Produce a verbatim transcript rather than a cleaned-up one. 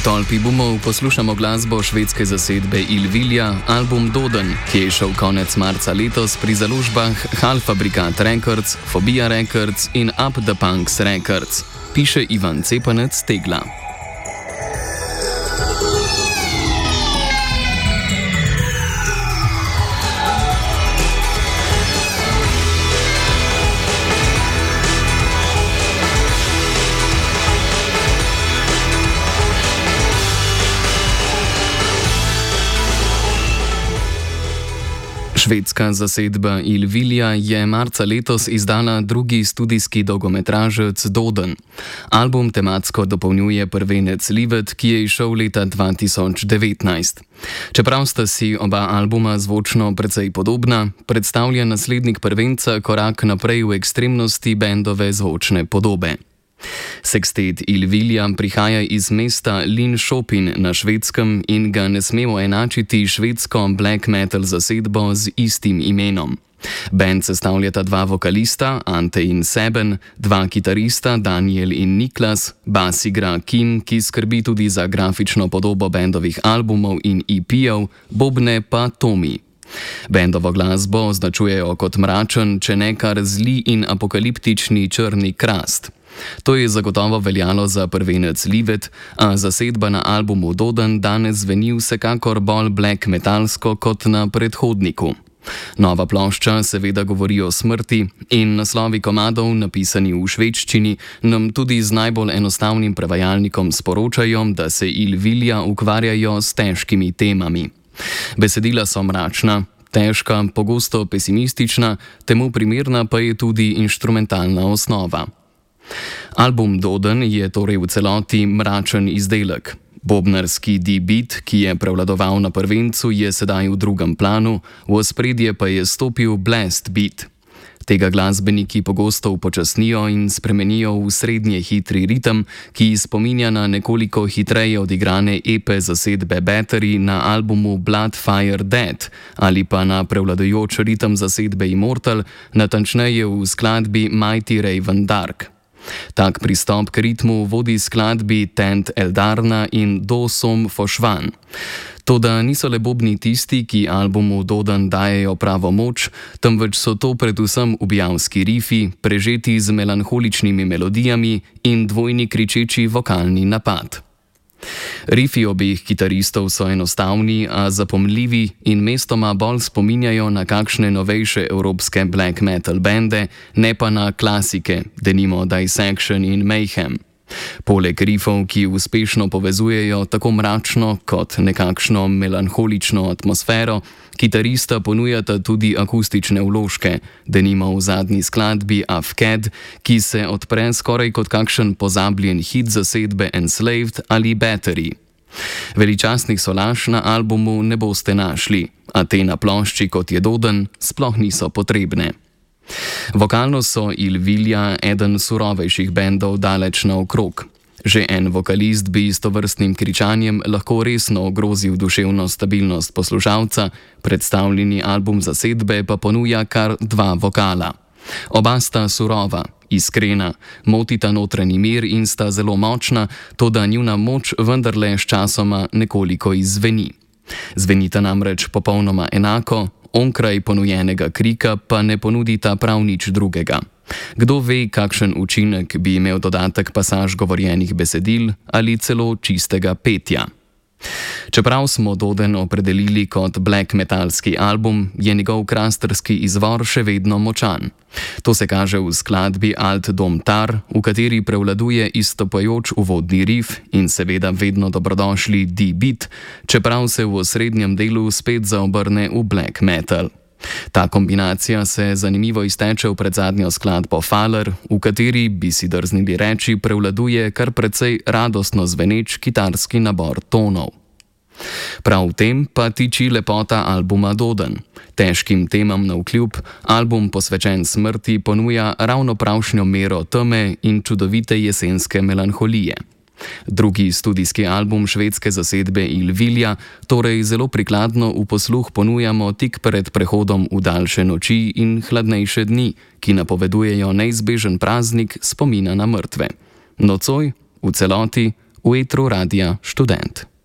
Tolpi bumov poslušamo glasbo švedske zasedbe Illvilja, album Doden, ki je šel konec marca letos pri založbah Halfabrikat Records, Phobia Records in Up the Punks Records, piše Ivan Cepanec Tegla. Švedska zasedba Illvilja je marca letos izdala drugi studijski dolgometražec Doden. Album tematsko dopolnjuje prvenec Livet, ki je izšel leta dva tisoč devetnajst. Čeprav sta si oba albuma zvočno precej podobna, predstavlja naslednik prvenca korak naprej v ekstremnosti bendove zvočne podobe. Sekstet Illvilja prihaja iz mesta Linköping na Švedskem in ga ne smemo enačiti švedsko black metal zasedbo z istim imenom. Band sestavljata dva vokalista, Ante in Seben, dva kitarista, Daniel in Niklas, bas igra Kim, ki skrbi tudi za grafično podobo bendovih albumov in E P-ov, bobne pa Tomi. Bendovo glasbo označujejo kot mračen, če ne kar zli in apokaliptični črni krast. To je zagotovo veljalo za prvenec Livet, a zasedba na albumu Doden danes zveni vsekakor bolj black metalsko kot na predhodniku. Nova plošča seveda govori o smrti in naslovi komadov, napisani v švedščini, nam tudi z najbolj enostavnim prevajalnikom sporočajo, da se Illvilja ukvarjajo s težkimi temami. Besedila so mračna, težka, pogosto pesimistična, temu primerna pa je tudi inštrumentalna osnova. Album Doden je torej v celoti mračen izdelek. Bobnarski D-beat, ki je prevladoval na prvencu, je sedaj v drugem planu, v ospredje pa je stopil blast beat. Tega glasbeniki pogosto upočasnijo in spremenijo v srednje hitri ritem, ki spominja na nekoliko hitreje odigrane epe zasedbe Battery na albumu Blood Fire Dead ali pa na prevladujoč ritem zasedbe Immortal, natančneje v skladbi Mighty Raven Dark. Tak pristop k ritmu vodi skladbi Tent Eldarna in Do som forsvann. Toda niso le bobni tisti, ki albumu Doden dajejo pravo moč, temveč so to predvsem ubijavski rifi, prežeti z melanholičnimi melodijami in dvojni kričeči vokalni napad. Rifi obeh kitaristov so enostavni, a zapomljivi in mestoma bolj spominjajo na kakšne novejše evropske black metal bende, ne pa na klasike, denimo Dissection in Mayhem. Poleg rifov, ki uspešno povezujejo tako mračno kot nekakšno melanholično atmosfero, kitarista ponujata tudi akustične vložke, denimo v zadnji skladbi Afked, ki se odpre skoraj kot kakšen pozabljen hit zasedbe Enslaved ali Battery. Veličastnih solaž na albumu ne boste našli, a te na plošči kot je Doden sploh niso potrebne. Vokalno so Illvilja eden surovejših bendov daleč naokrog. Že en vokalist bi s tovrstnim kričanjem lahko resno ogrozil duševno stabilnost poslušalca, predstavljeni album zasedbe pa ponuja kar dva vokala. Oba sta surova, iskrena, motita notranji mir in sta zelo močna, toda njuna moč vendarle sčasoma nekoliko izzveni. Zvenita namreč popolnoma enako, onkraj ponujenega krika pa ne ponudita prav nič drugega. Kdo ve, kakšen učinek bi imel dodatek pasaž govorjenih besedil ali celo čistega petja. Čeprav smo Doden opredelili kot black metalski album, je njegov krasterski izvor še vedno močan. To se kaže v skladbi Alt Dom Tar, v kateri prevladuje izstopajoč uvodni rif in seveda vedno dobrodošli D-beat, čeprav se v osrednjem delu spet zaobrne v black metal. Ta kombinacija se zanimivo izteče v predzadnjo skladbo Faller, v kateri, bi si drznili reči, prevladuje kar precej radostno zveneč kitarski nabor tonov. Prav v tem pa tiči lepota albuma Doden. Težkim temam navkljub, album posvečen smrti ponuja ravno pravšnjo mero teme in čudovite jesenske melanholije. Drugi studijski album švedske zasedbe Illvilja torej zelo prikladno v posluh ponujamo tik pred prehodom v daljše noči in hladnejše dni, ki napovedujejo neizbežen praznik spomina na mrtve. Nocoj, v celoti, v etru radia Študent.